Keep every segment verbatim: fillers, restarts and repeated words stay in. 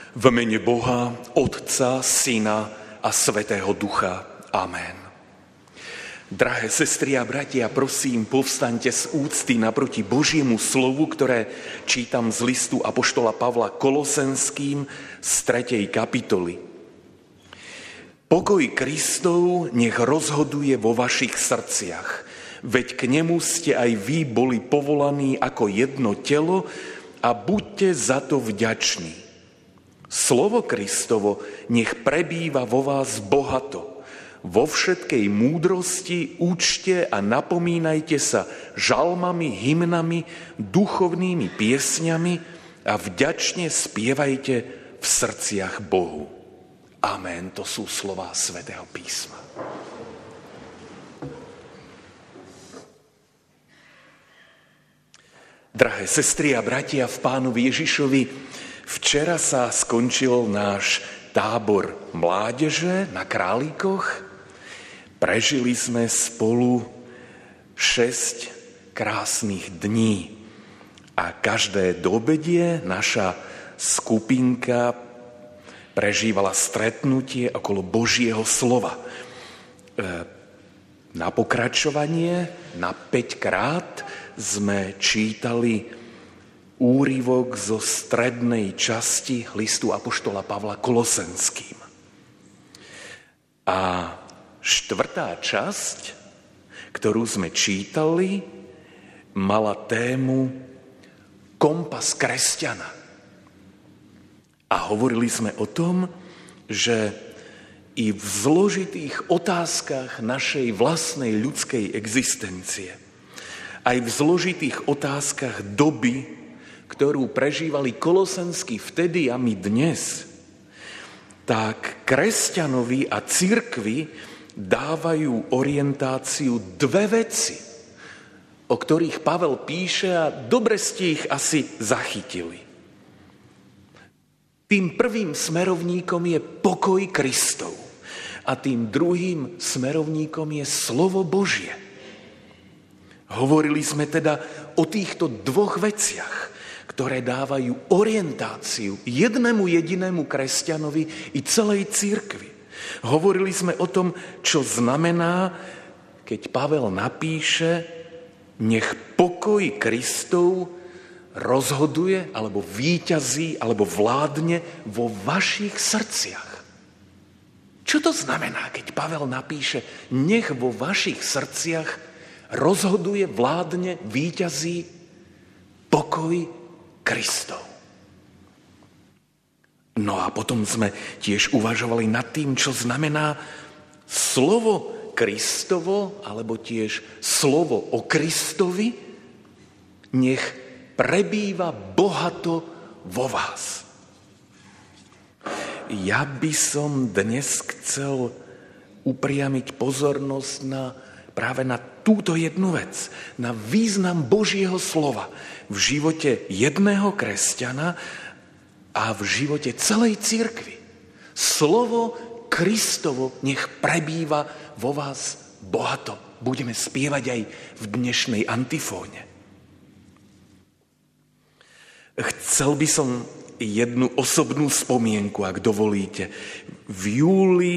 V mene Boha, Otca, Syna a Svätého Ducha. Amen. Drahé sestry a bratia, prosím, povstaňte z úcty naproti Božiemu slovu, ktoré čítam z listu apoštola Pavla Kolosenským z tretej kapitoly. Pokoj Kristov nech rozhoduje vo vašich srdciach, veď k nemu ste aj vy boli povolaní ako jedno telo a buďte za to vďační. Slovo Kristovo nech prebýva vo vás bohato. Vo všetkej múdrosti učte a napomínajte sa žalmami, hymnami, duchovnými piesňami a vďačne spievajte v srdciach Bohu. Amen. To sú slová Svätého písma. Drahé sestry a bratia v Pánovi Ježišovi, včera sa skončil náš tábor mládeže na Králikoch. Prežili sme spolu šesť krásnych dní a každé dobedie naša skupinka prežívala stretnutie okolo Božieho slova. Na pokračovanie, na päťkrát sme čítali úryvok zo strednej časti listu apoštola Pavla Kolosenským. A štvrtá časť, ktorú sme čítali, mala tému Kompas kresťana. A hovorili sme o tom, že i v zložitých otázkach našej vlastnej ľudskej existencie, aj v zložitých otázkach doby, ktorú prežívali Kolosenskí vtedy a my dnes, tak kresťanovi a cirkvi dávajú orientáciu dve veci, o ktorých Pavel píše a dobre ste ich asi zachytili. Tým prvým smerovníkom je pokoj Kristov a tým druhým smerovníkom je slovo Božie. Hovorili sme teda o týchto dvoch veciach, ktoré dávajú orientáciu jednému jedinému kresťanovi i celej cirkvi. Hovorili sme o tom, čo znamená, keď Pavel napíše, nech pokoj Kristov rozhoduje, alebo víťazí, alebo vládne vo vašich srdciach. Čo to znamená, keď Pavel napíše, nech vo vašich srdciach rozhoduje, vládne, víťazí pokoj Kristov. No a potom sme tiež uvažovali nad tým, čo znamená slovo Kristovo, alebo tiež slovo o Kristovi, nech prebýva bohato vo vás. Ja by som dnes chcel upriamiť pozornosť na práve na túto jednu vec, na význam Božieho slova v živote jedného kresťana a v živote celej cirkvi. Slovo Kristovo nech prebýva vo vás bohato. Budeme spievať aj v dnešnej antifóne. Chcel by som jednu osobnú spomienku, ak dovolíte. V júli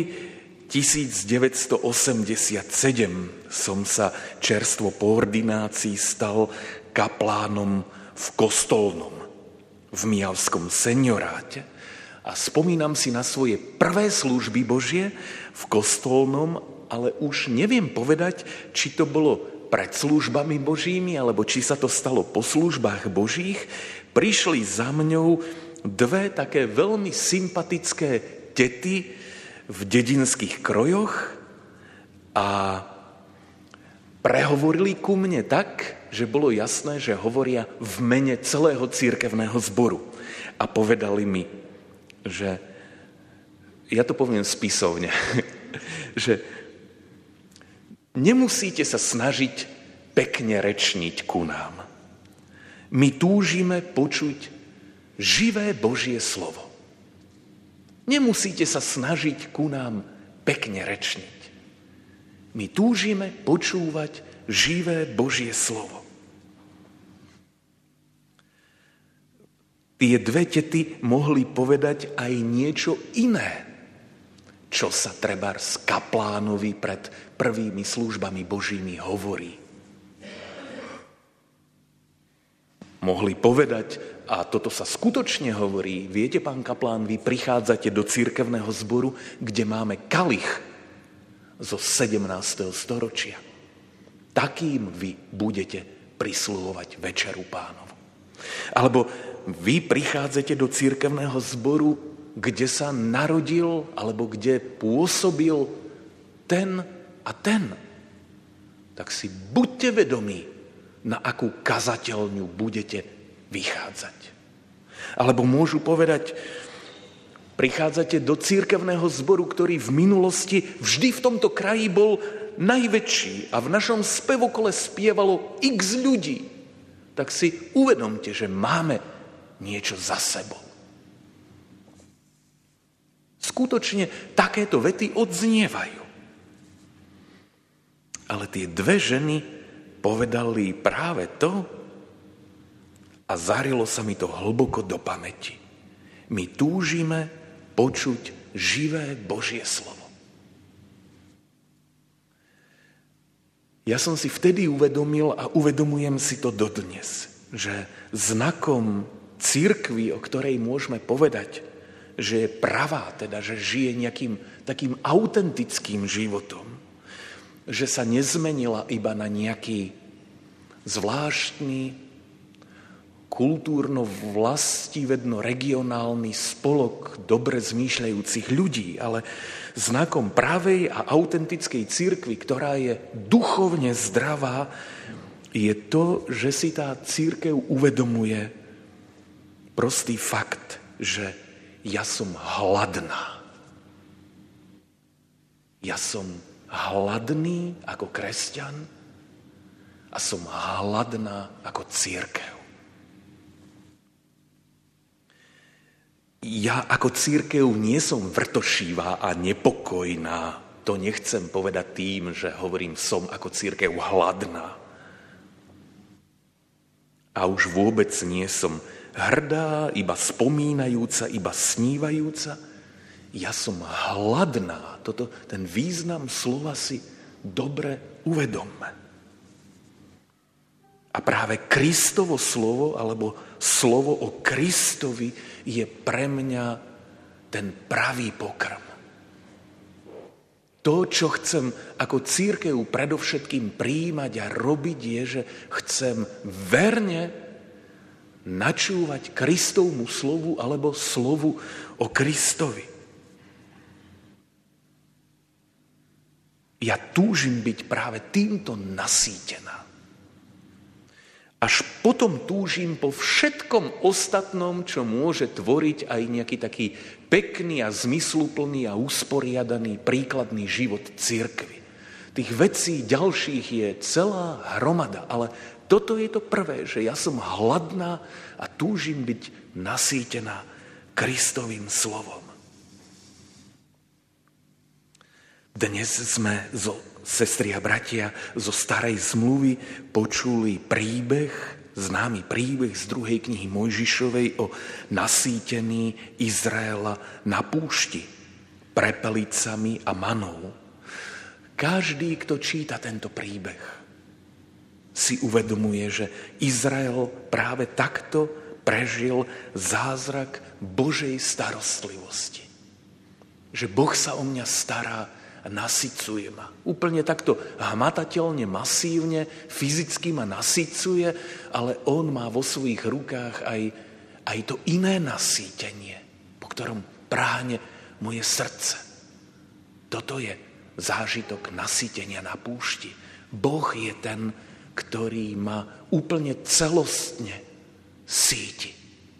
devätnásťstoosemdesiatsedem som sa čerstvo po ordinácii stal kaplánom v Kostolnom, v Mijavskom senioráte. A spomínam si na svoje prvé služby Božie v Kostolnom, ale už neviem povedať, či to bolo pred službami Božími, alebo či sa to stalo po službách Božích. Prišli za mňou dve také veľmi sympatické tety v dedinských krojoch a prehovorili ku mne tak, že bolo jasné, že hovoria v mene celého cirkevného zboru. A povedali mi, že, ja to poviem spisovne, že nemusíte sa snažiť pekne rečniť ku nám. My túžime počuť živé Božie slovo. Nemusíte sa snažiť ku nám pekne rečniť. My túžime počúvať živé Božie slovo. tie dve tety mohli povedať aj niečo iné, čo sa trebárs kaplánovi pred prvými službami Božími hovorí. Mohli povedať, a toto sa skutočne hovorí, viete, pán kaplán, vy prichádzate do cirkevného zboru, kde máme kalich zo sedemnásteho storočia. Takým vy budete prisluhovať večeru pánovu. Alebo vy prichádzate do cirkevného zboru, kde sa narodil alebo kde pôsobil ten a ten. Tak si buďte vedomí, na akú kazateľňu budete vychádzať. Alebo môžu povedať, prichádzate do cirkevného zboru, ktorý v minulosti vždy v tomto kraji bol najväčší a v našom spevokole spievalo x ľudí. Tak si uvedomte, že máme niečo za sebou. Skutočne takéto vety odznievajú. Ale tie dve ženy povedali práve to a zarilo sa mi to hlboko do pamäti. My túžime počuť živé Božie slovo. Ja som si vtedy uvedomil a uvedomujem si to dodnes, že znakom cirkvi, o ktorej môžeme povedať, že je pravá, teda že žije nejakým takým autentickým životom, že sa nezmenila iba na nejaký zvláštny, kultúrno-vlastivedno-regionálny spolok dobre zmýšľajúcich ľudí, ale znakom pravej a autentickej cirkvi, ktorá je duchovne zdravá, je to, že si tá cirkev uvedomuje prostý fakt, že ja som hladná. Ja som hladný ako kresťan a som hladná ako cirkev. Ja ako cirkev nie som vrtošivá a nepokojná. To nechcem povedať tým, že hovorím som ako cirkev hladná. A už vôbec nie som hrdá, iba spomínajúca, iba snívajúca. Ja som hladná. Toto, ten význam slova si dobre uvedomme. A práve Kristovo slovo, alebo slovo o Kristovi je pre mňa ten pravý pokrm. To, čo chcem ako cirkev predovšetkým prijímať a robiť, je, že chcem verne načúvať Kristovmu slovu alebo slovu o Kristovi. Ja túžim byť práve týmto nasýtená. Až potom túžim po všetkom ostatnom, čo môže tvoriť aj nejaký taký pekný a zmysluplný a usporiadaný príkladný život cirkvi. Tých vecí ďalších je celá hromada, ale toto je to prvé, že ja som hladná a túžim byť nasýtená Kristovým slovom. Dnes sme, zo, sestri a bratia, zo starej zmluvy počuli príbeh, známy príbeh z druhej knihy Mojžišovej o nasýtení Izraela na púšti prepelicami a manou. Každý, kto číta tento príbeh, si uvedomuje, že Izrael práve takto prežil zázrak Božej starostlivosti. Že Boh sa o mňa stará a nasycuje ma. Úplne takto hmatateľne, masívne, fyzicky ma nasycuje, ale on má vo svojich rukách aj, aj to iné nasýtenie, po ktorom práhne moje srdce. Toto je zážitok nasýtenia na púšti. Boh je ten, ktorý ma úplne celostne síti.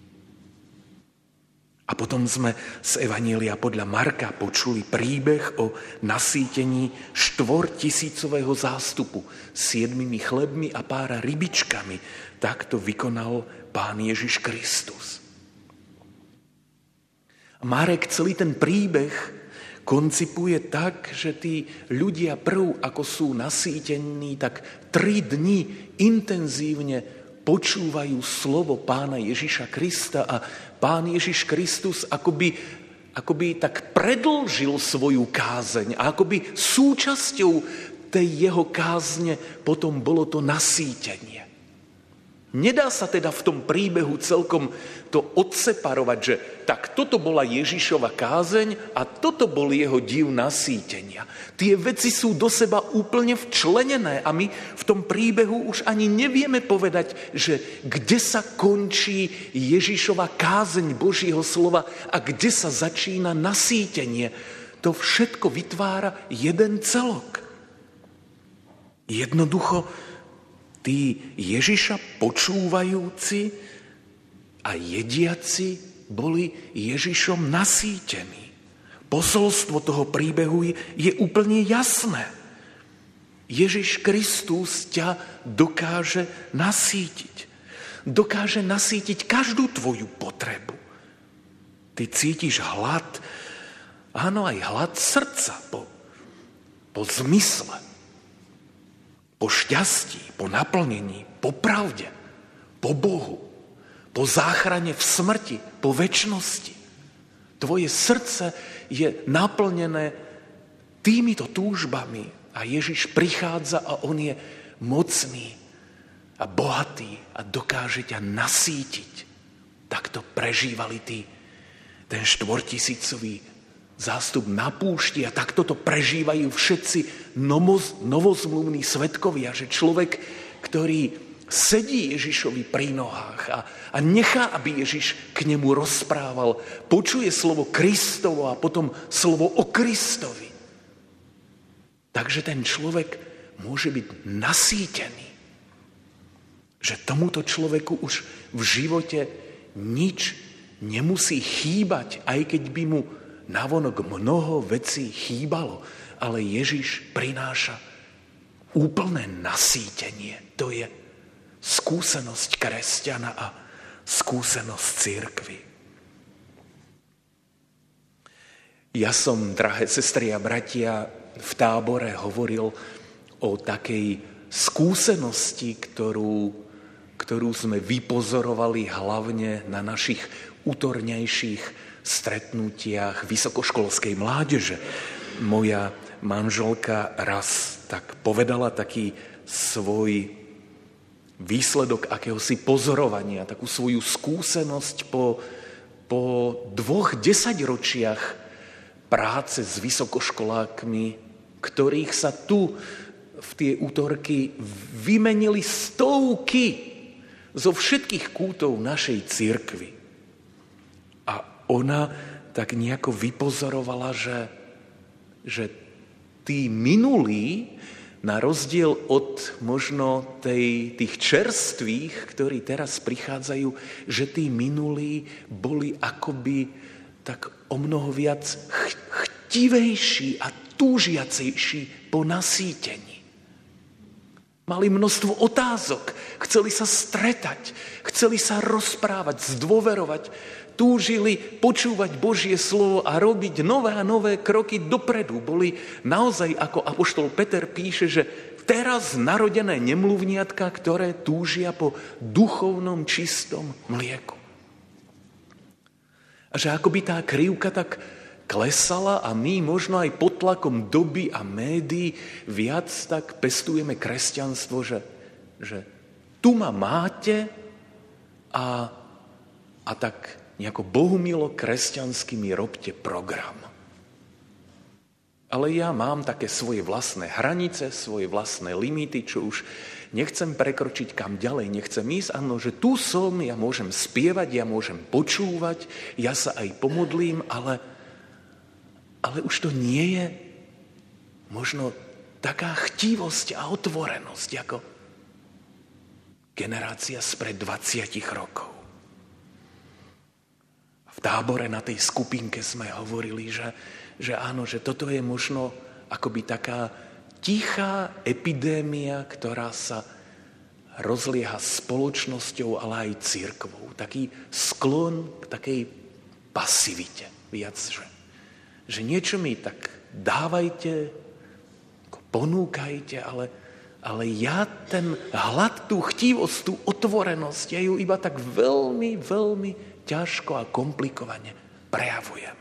A potom sme z Evanielia podľa Marka počuli príbeh o nasýtení štvortisícového zástupu siedmimi chlebmi a pára rybičkami. Takto vykonal Pán Ježiš Kristus. Marek celý ten príbeh koncipuje tak, že tí ľudia prv, ako sú nasýtení, tak tri dni intenzívne počúvajú slovo Pána Ježiša Krista a Pán Ježiš Kristus akoby, akoby tak predĺžil svoju kázeň a akoby súčasťou tej jeho kázne potom bolo to nasýtenie. Nedá sa teda v tom príbehu celkom to odseparovať, že tak toto bola Ježišova kázeň a toto bol jeho div nasýtenia. Tie veci sú do seba úplne včlenené a my v tom príbehu už ani nevieme povedať, že kde sa končí Ježišova kázeň Božieho slova a kde sa začína nasýtenie. To všetko vytvára jeden celok. Jednoducho tí Ježiša počúvajúci a jediaci boli Ježišom nasýtení. Posolstvo toho príbehu je, je úplne jasné. Ježiš Kristus ťa dokáže nasýtiť. Dokáže nasýtiť každú tvoju potrebu. Ty cítiš hlad, áno, aj hlad srdca po, po zmysle, po šťastí, po naplnení, po pravde, po Bohu, po záchrane v smrti, po večnosti. Tvoje srdce je naplnené týmito túžbami a Ježiš prichádza a on je mocný a bohatý a dokáže ťa nasýtiť. Tak to prežívali tí, ten štvortisícový zástup na púšti a takto to prežívajú všetci novozmluvní svedkovia, že človek, ktorý sedí Ježišovi pri nohách a, a nechá, aby Ježiš k nemu rozprával, počuje slovo Kristovo a potom slovo o Kristovi. Takže ten človek môže byť nasýtený. Že tomuto človeku už v živote nič nemusí chýbať, aj keď by mu navonok mnoho vecí chýbalo, ale Ježiš prináša úplné nasýtenie. To je skúsenosť kresťana a skúsenosť cirkvi. Ja som, drahé sestry a bratia, v Tábore hovoril o takej skúsenosti, ktorú, ktorú sme vypozorovali hlavne na našich útornejších stretnutiach vysokoškolskej mládeže. Moja manželka raz tak povedala taký svoj výsledok akéhosi pozorovania, takú svoju skúsenosť po, po dvoch desaťročiach práce s vysokoškolákmi, ktorých sa tu v tie útorky vymenili stovky zo všetkých kútov našej cirkvi. Ona tak nejako vypozorovala, že, že tí minulí, na rozdiel od možno tej, tých čerstvých, ktorí teraz prichádzajú, že tí minulí boli akoby tak o mnoho viac chtivejší a túžiacejší po nasýtení. Mali množstvo otázok, chceli sa stretať, chceli sa rozprávať, zdôverovať, túžili počúvať Božie slovo a robiť nové a nové kroky dopredu. Boli naozaj, ako apoštol Peter píše, že teraz narodené nemluvniatka, ktoré túžia po duchovnom čistom mlieku. A že akoby tá krivka tak klesala a my možno aj pod tlakom doby a médií viac tak pestujeme kresťanstvo, že, že tu ma máte a, a tak nejako bohumilo kresťansky mi robte program. Ale ja mám také svoje vlastné hranice, svoje vlastné limity, čo už nechcem prekročiť, kam ďalej nechcem ísť. Áno, že tu som, ja môžem spievať, ja môžem počúvať, ja sa aj pomodlím, ale, ale už to nie je možno taká chtivosť a otvorenosť, ako generácia spred dvadsiatich rokov. V Tábore na tej skupinke sme hovorili, že, že áno, že toto je možno akoby taká tichá epidémia, ktorá sa rozlieha spoločnosťou, ale aj cirkvou. Taký sklon k takej pasivite. Viac, že, že niečo mi tak dávajte, ponúkajte, ale, ale ja ten hlad, tú chtivosť, tú otvorenosť, ja ju iba tak veľmi, veľmi ťažko a komplikovane prejavujem.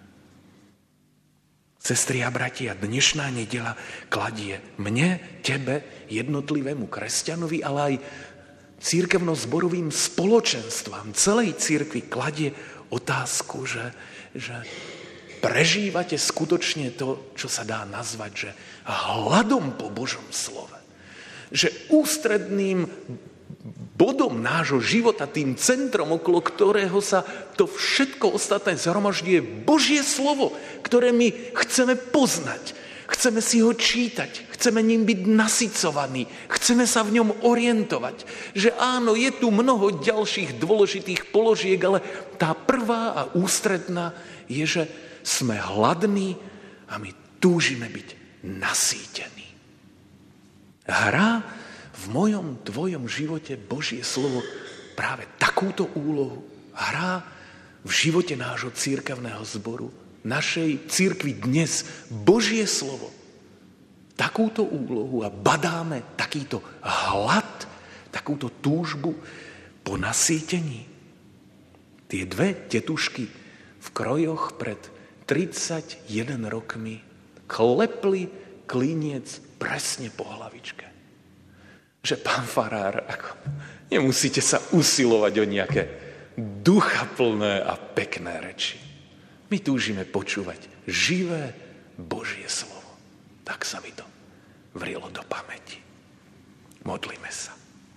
Sestri a bratia, dnešná nedeľa kladie mne, tebe, jednotlivému kresťanovi, ale aj cirkevno-zborovým spoločenstvám, celej cirkvi kladie otázku, že, že prežívate skutočne to, čo sa dá nazvať, že hladom po Božom slove. Že ústredným bodom nášho života, tým centrom, okolo ktorého sa to všetko ostatné zhromažďuje, Božie slovo, ktoré my chceme poznať, chceme si ho čítať, chceme ním byť nasycovaní, chceme sa v ňom orientovať. Že áno, je tu mnoho ďalších dôležitých položiek, ale tá prvá a ústredná je, že sme hladní a my túžime byť nasýtení. Hrá v mojom, tvojom živote Božie slovo práve takúto úlohu. Hrá v živote nášho cirkevného zboru, našej cirkvi dnes Božie slovo takúto úlohu a badáme takýto hlad, takúto túžbu po nasýtení. Tie dve tetušky v krojoch pred tridsaťjeden rokmi klepli kliniec presne po hlavičke. Že pán farár, ako, nemusíte sa usilovať o nejaké duchaplné a pekné reči. My túžime počúvať živé Božie slovo. Tak sa mi to vrilo do pamäti. Modlíme sa.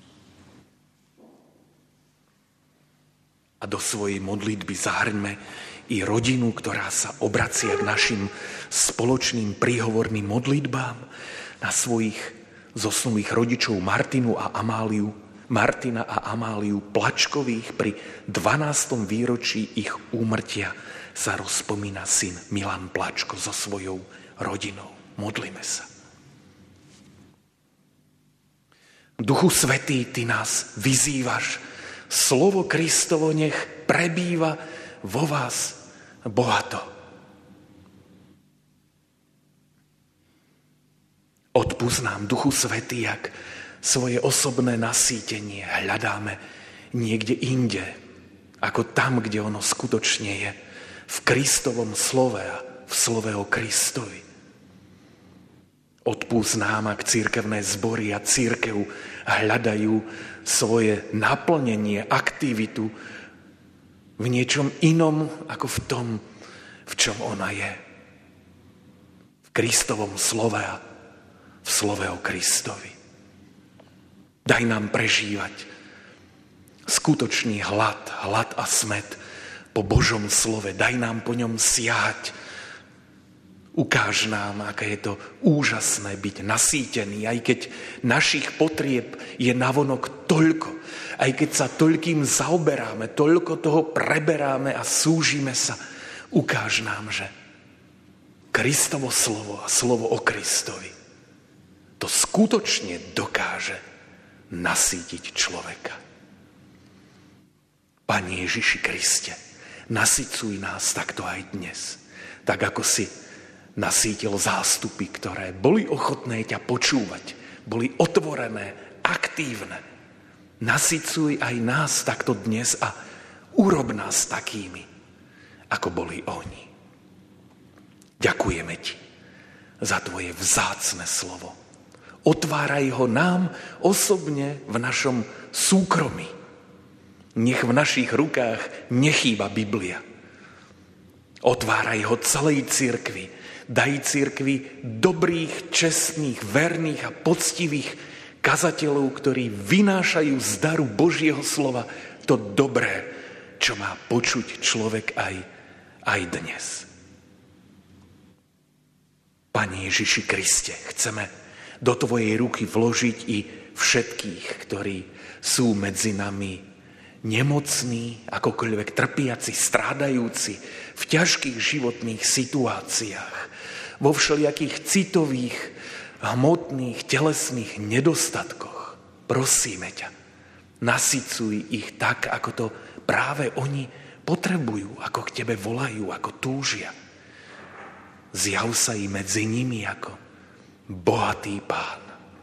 A do svojej modlitby zahrňme i rodinu, ktorá sa obracia k našim spoločným príhovorným modlitbám, na svojich zosnulých rodičov Martinu a Amáliu, Martina a Amáliu Plačkových. Pri dvanástom výročí ich úmrtia sa rozpomína syn Milan Plačko so svojou rodinou. Modlíme sa. Duchu Svätý, ty nás vyzývaš. Slovo Kristovo nech prebýva vo vás bohato. Odpusť nám, Duchu Svätý, ak svoje osobné nasýtenie hľadáme niekde inde, ako tam, kde ono skutočne je, v Kristovom slove a v slove o Kristovi. Odpusť nám, ak cirkevné zbory a cirkev hľadajú svoje naplnenie, aktivitu v niečom inom, ako v tom, v čom ona je. V Kristovom slove a v slove o Kristovi. Daj nám prežívať skutočný hlad, hlad a smäd po Božom slove. Daj nám po ňom siahať. Ukáž nám, aké je to úžasné byť nasýtený, aj keď našich potrieb je navonok toľko, aj keď sa toľkým zaoberáme, toľko toho preberáme a súžime sa. Ukáž nám, že Kristovo slovo a slovo o Kristovi to skutočne dokáže nasýtiť človeka. Pane Ježiši Kriste, nasycuj nás takto aj dnes, tak ako si nasýtil zástupy, ktoré boli ochotné ťa počúvať, boli otvorené, aktívne. Nasycuj aj nás takto dnes a urob nás takými, ako boli oni. Ďakujeme ti za tvoje vzácne slovo. Otváraj ho nám osobne v našom súkromí. Nech v našich rukách nechýba Biblia. Otváraj ho celej cirkvi. Daj cirkvi dobrých, čestných, verných a poctivých kazateľov, ktorí vynášajú z daru Božieho slova to dobré, čo má počuť človek aj, aj dnes. Pane Ježiši Kriste, chceme do tvojej ruky vložiť i všetkých, ktorí sú medzi nami nemocní, akokoľvek trpiaci, strádajúci v ťažkých životných situáciách, vo všelijakých citových, hmotných, telesných nedostatkoch. Prosíme ťa, nasycuj ich tak, ako to práve oni potrebujú, ako k tebe volajú, ako túžia. Zjav sa i medzi nimi ako bohatý Pán.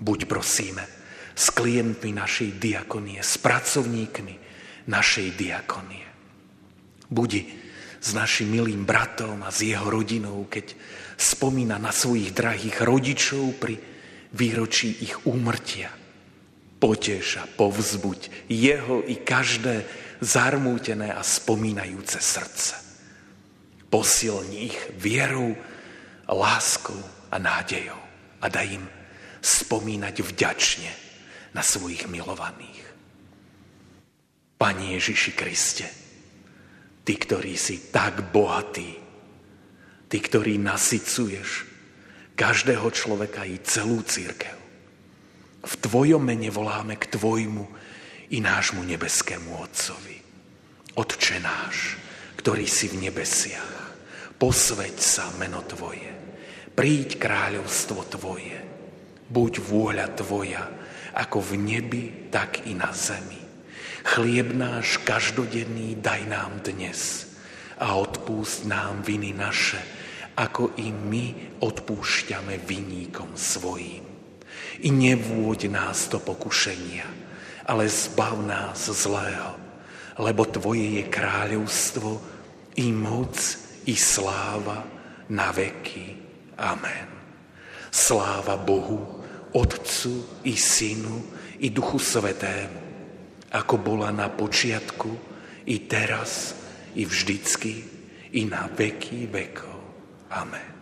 Buď prosíme s klientmi našej diakonie, s pracovníkmi našej diakonie. Buď s našim milým bratom a s jeho rodinou, keď spomína na svojich drahých rodičov pri výročí ich úmrtia. Poteš a povzbuď jeho i každé zarmútené a spomínajúce srdce. Posilni ich vierou, láskou a nádejou a daj im spomínať vďačne na svojich milovaných. Pane Ježiši Kriste, Ty, ktorý si tak bohatý, Ty, ktorý nasycuješ každého človeka i celú cirkev, v Tvojom mene voláme k Tvojmu i nášmu nebeskému Otcovi. Otče náš, ktorý si v nebesiach, posväť sa meno Tvoje, príď kráľovstvo Tvoje, buď vôľa Tvoja, ako v nebi, tak i na zemi. Chlieb náš každodenný daj nám dnes a odpúšť nám viny naše, ako i my odpúšťame vinníkom svojím. I nevôď nás do pokušenia, ale zbav nás zlého, lebo Tvoje je kráľovstvo, i moc, i sláva na veky. Amen. Sláva Bohu, Otcu, i Synu, i Duchu Svätému, ako bola na počiatku, i teraz, i vždycky, i na veky vekov. Amen.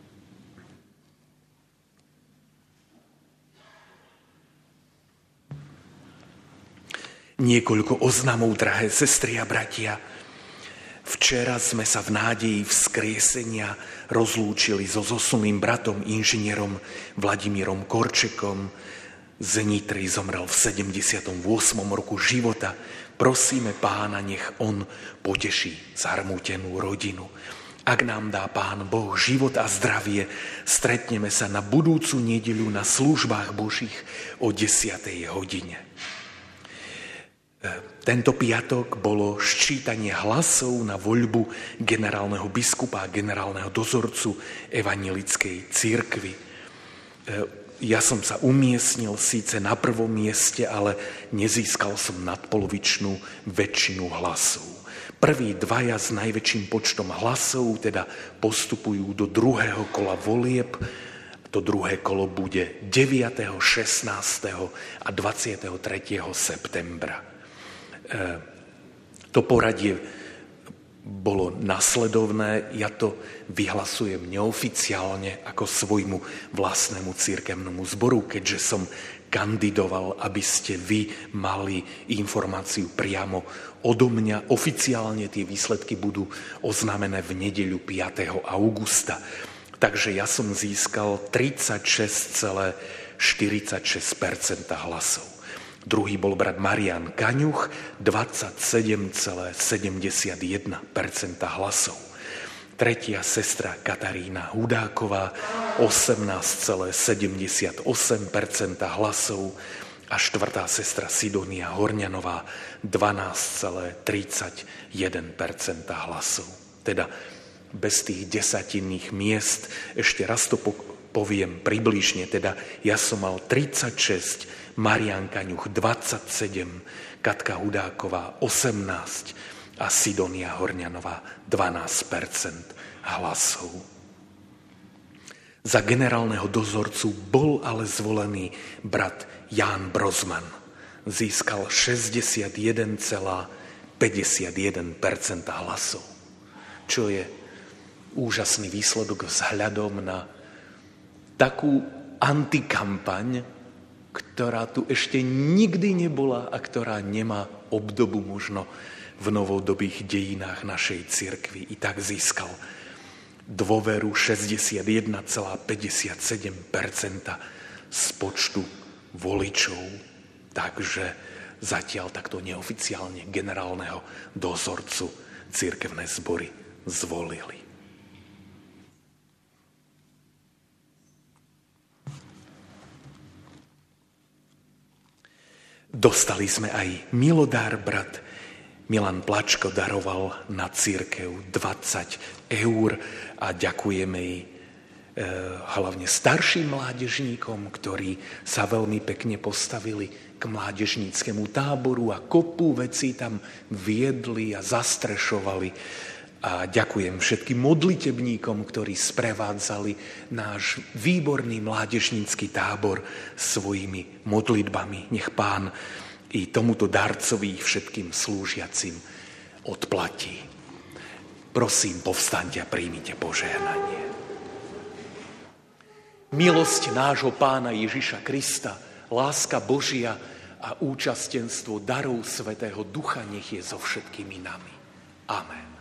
Niekoľko oznamov, drahé sestry a bratia. Včera sme sa v nádeji vzkriesenia rozlúčili so zosnulým bratom inžinierom Vladimírom Korčekom. Z Nitry zomrel v sedemdesiatom ôsmom roku života. Prosíme Pána, nech on poteší zarmútenú rodinu. Ak nám dá Pán Boh život a zdravie, stretneme sa na budúcu nedeľu na službách Božích o desiatej hodine. Tento piatok bolo ščítanie hlasov na voľbu generálneho biskupa a generálneho dozorcu evanjelickej cirkvi. Ja som sa umiestnil síce na prvom mieste, ale nezískal som nadpolovičnú väčšinu hlasov. Prví dvaja s najväčším počtom hlasov teda postupujú do druhého kola volieb. To druhé kolo bude deviateho, šestnásteho a dvadsiateho tretieho septembra. To poradie bolo nasledovné, ja to vyhlasujem neoficiálne ako svojmu vlastnému cirkevnému zboru, keďže som kandidoval, aby ste vy mali informáciu priamo odo mňa. Oficiálne tie výsledky budú oznámené v nedeľu piateho augusta. Takže ja som získal tridsaťšesť celá štyridsaťšesť percent hlasov. Druhý bol brat Marián Kaňuch, dvadsaťsedem celá sedemdesiatjeden percent hlasov. Tretia sestra Katarína Hudáková, osemnásť celá sedemdesiatosem percent hlasov. A štvrtá sestra Sidonia Horňanová, dvanásť celá tridsaťjeden percent hlasov. Teda bez tých desatinných miest, ešte raz to poviem približne, teda ja som mal tridsaťšesť, Marián Kaňuch dvadsaťsedem, Katka Hudáková osemnásť a Sidonia Horňanová dvanásť percent hlasov. Za generálneho dozorcu bol ale zvolený brat Ján Brozman. Získal šesťdesiatjeden celá päťdesiatjeden percent hlasov, čo je úžasný výsledok vzhľadom na takú antikampaň, ktorá tu ešte nikdy nebola a ktorá nemá obdobu možno v novodobých dejinách našej cirkvi. I tak získal dôveru šesťdesiatjeden celá päťdesiatsedem percent z počtu voličov. Takže zatiaľ takto neoficiálne generálneho dozorcu cirkevné zbory zvolili. Dostali sme aj milodár, brat Milan Plačko daroval na cirkev dvadsať eur a ďakujeme jej hlavne starším mládežníkom, ktorí sa veľmi pekne postavili k mládežníckemu táboru a kopu vecí tam viedli a zastrešovali. A ďakujem všetkým modlitebníkom, ktorí sprevádzali náš výborný mládežnícky tábor svojimi modlitbami. Nech Pán i tomuto darcovi všetkým slúžiacim odplatí. Prosím, povstaňte a príjmite požehnanie. Milosť nášho Pána Ježiša Krista, láska Božia a účastenstvo darov Svätého Ducha nech je so všetkými nami. Amen.